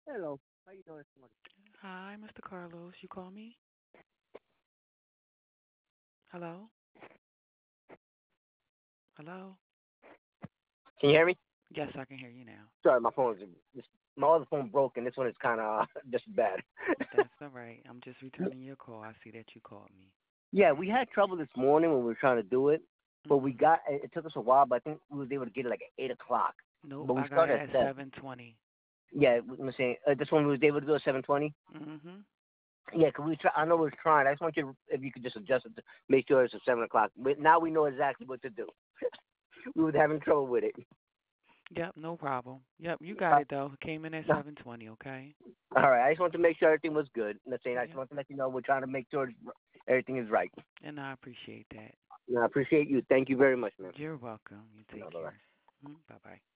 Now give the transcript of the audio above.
Hello. How you doing this morning? Hi, Mr. Carlos. You call me? Hello? Hello? Can you hear me? Yes, I can hear you now. Sorry, my other phone broke, and this one is kind of just bad. That's all right. I'm just returning your call. I see that you called me. Yeah, we had trouble this morning when we were trying to do it, but we Mhm. got it. Took us a while, but I think we was able to get it like at 8 o'clock. Nope, But we I got started it at at 7. 7:20. Yeah, I'm saying this one we was able to do at 7:20. Mhm. Yeah, 'cause we try. I know we was trying. I just want you if you could just adjust it to make sure it's at 7 o'clock. But now we know exactly what to do. We was having trouble with it. Yep, no problem. Yep, you got it though. Came in at 7:20. Okay. All right, I just want to make sure everything was good. Let's say I just Yep. want to let you know we're trying to make sure everything is right. And I appreciate that. And I appreciate you. Thank you very much, man. You're welcome. You take Bye bye. care. Bye bye.